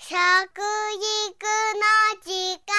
食育の時間。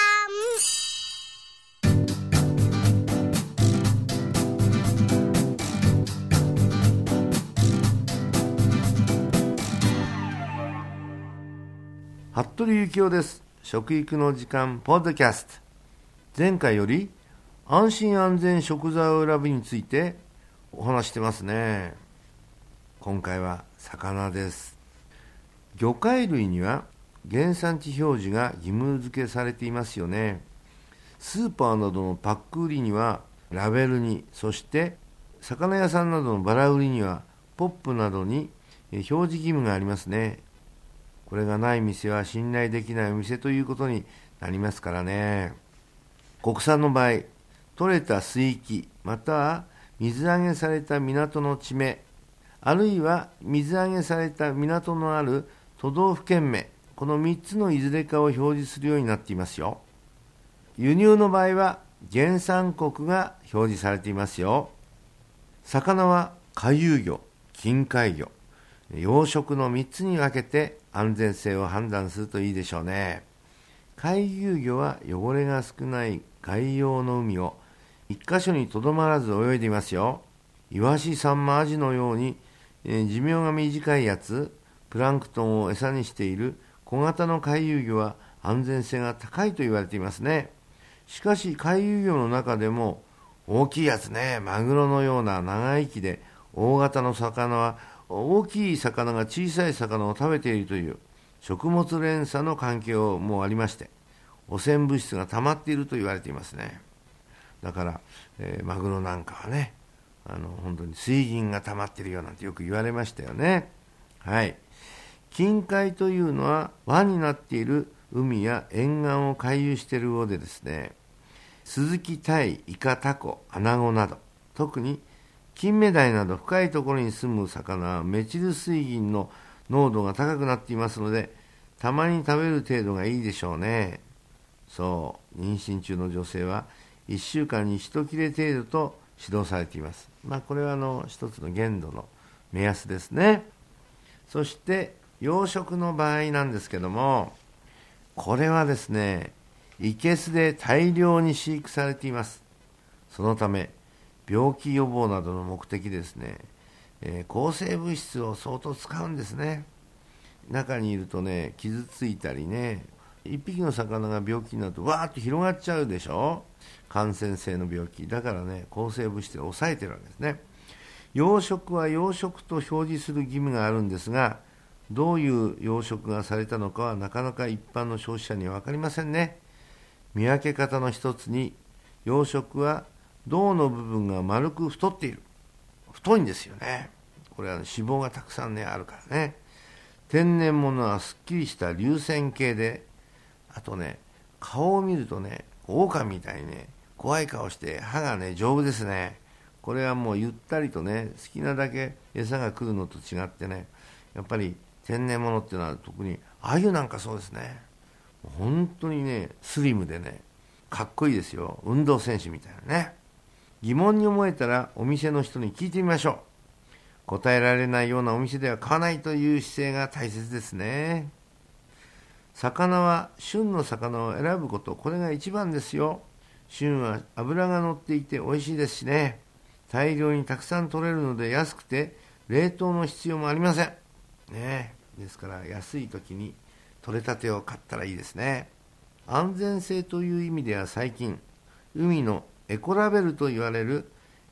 服部幸男です。食育の時間ポッドキャスト。前回より安心安全食材を選ぶについてお話してますね。今回は魚です。魚介類には原産地表示が義務付けされていますよね。スーパーなどのパック売りにはラベルに、そして魚屋さんなどのバラ売りにはポップなどに表示義務がありますね。これがない店は信頼できないお店ということになりますからね。国産の場合、取れた水域、または水揚げされた港の地名、あるいは水揚げされた港のある都道府県名、この3つのいずれかを表示するようになっていますよ。輸入の場合は原産国が表示されていますよ。魚は回遊魚、近海魚、養殖の3つに分けて安全性を判断するといいでしょうね。回遊魚は汚れが少ない外洋の海を一箇所にとどまらず泳いでいますよ。イワシ、サンマ、アジのように、寿命が短いやつ、プランクトンを餌にしている小型の回遊魚は安全性が高いと言われていますね。しかし回遊魚の中でも大きいやつね、マグロのような長生きで大型の魚は大きい魚が小さい魚を食べているという食物連鎖の関係もありまして、汚染物質が溜まっていると言われていますね。だから、マグロなんかはね、本当に水銀が溜まっているよなんてよく言われましたよね。はい。近海というのは湾になっている海や沿岸を回遊している魚でですね、スズキ、タイ、イカ、タコ、アナゴなど、特に金目鯛など深いところに住む魚はメチル水銀の濃度が高くなっていますので、たまに食べる程度がいいでしょうね。そう、妊娠中の女性は1週間に1切れ程度と指導されています。これは一つの限度の目安ですね。そして養殖の場合なんですけども、これはですね、生けすで大量に飼育されています。そのため病気予防などの目的でですね、抗生物質を相当使うんですね。中にいるとね、傷ついたりね、一匹の魚が病気になるとわーっと広がっちゃうでしょ。感染性の病気だからね、抗生物質で抑えてるわけですね。養殖は養殖と表示する義務があるんですが、どういう養殖がされたのかはなかなか一般の消費者には分かりませんね。見分け方の一つに、養殖は胴の部分が丸く太っている。太いんですよね。これは脂肪がたくさんねあるからね。天然物はすっきりした流線形で、あとね、顔を見るとね、狼みたいにね、怖い顔して歯がね丈夫ですね。これはもうゆったりとね、好きなだけ餌が来るのと違ってね、やっぱり天然物っていうのは特に鮎なんかそうですね。本当にね、スリムでね、かっこいいですよ。運動選手みたいなね。疑問に思えたらお店の人に聞いてみましょう。答えられないようなお店では買わないという姿勢が大切ですね。魚は旬の魚を選ぶこと、これが一番ですよ。旬は脂が乗っていて美味しいですしね。大量にたくさん取れるので安くて冷凍の必要もありません。ね、ですから安い時に取れたてを買ったらいいですね。安全性という意味では最近、海のエコラベルと言われる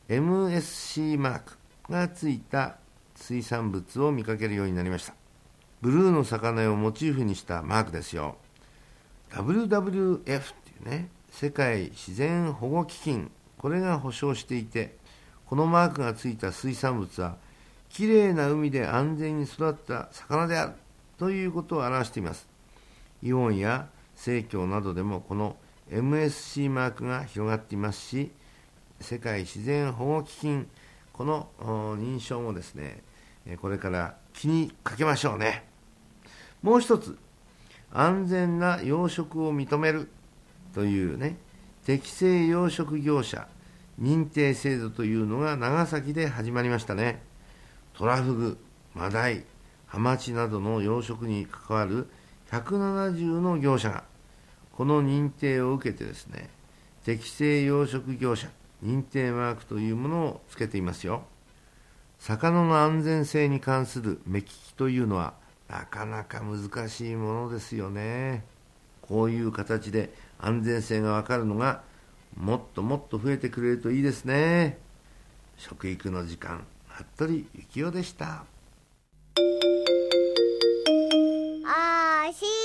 MSC マークがついた水産物を見かけるようになりました。ブルーの魚をモチーフにしたマークですよ。 WWF っていうね、世界自然保護基金、これが保証していて、このマークがついた水産物はきれいな海で安全に育った魚であるということを表しています。イオンや生協などでもこの MSC マークが広がっていますし、世界自然保護基金、この認証もですね、これから気にかけましょうね。もう一つ、安全な養殖を認めるというね、適正養殖業者認定制度というのが長崎で始まりましたね。トラフグ、マダイ、ハマチなどの養殖に関わる 170の業者がこの認定を受けてですね、適正養殖業者認定マークというものをつけていますよ。魚の安全性に関する目利きというのはなかなか難しいものですよね。こういう形で安全性がわかるのがもっともっと増えてくれるといいですね。食育の時間、服部幸男でした。 あし